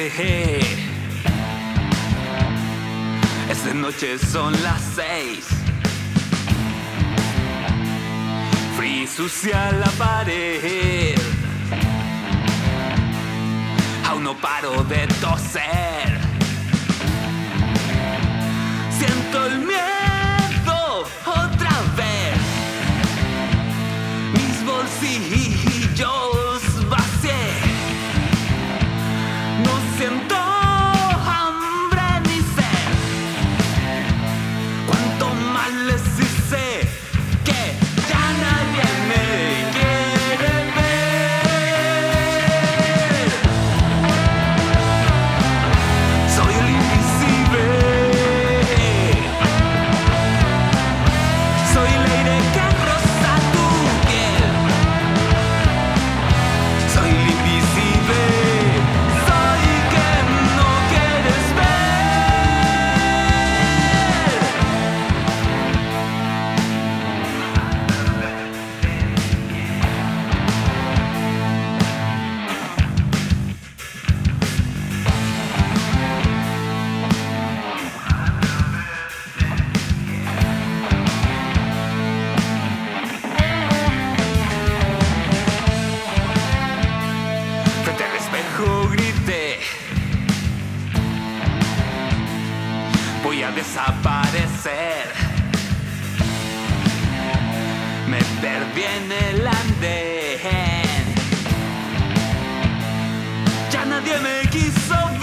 Es de noche, son las 6. Fría y sucia la pared. Aún no paro de toser. Siento el miedo otra vez. Mis bolsillos vacié. No siento hambre ni sed. Cuánto mal les hice que ya nadie me quiere ver. Soy el invisible. Soy el aire que roza tu piel. Soy el invisible. Soy que no quieres Frente al espejo grité: voy a desaparecer. Me perdí en el andén. Ya nadie me quiso